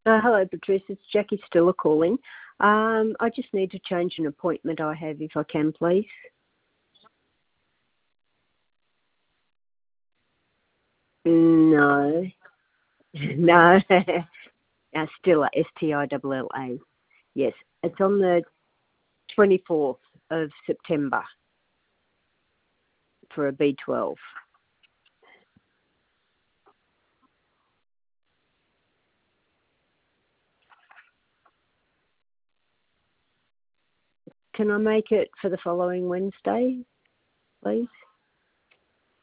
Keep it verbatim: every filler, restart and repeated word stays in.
Uh, hello, Patrice. It's Jackie Stiller calling. Um, I just need to change an appointment I have, if I can, please. No. No. uh, Stiller, S T I L L A. Yes. It's on the twenty-fourth of September for a B twelve. Can I make it for the following Wednesday, please?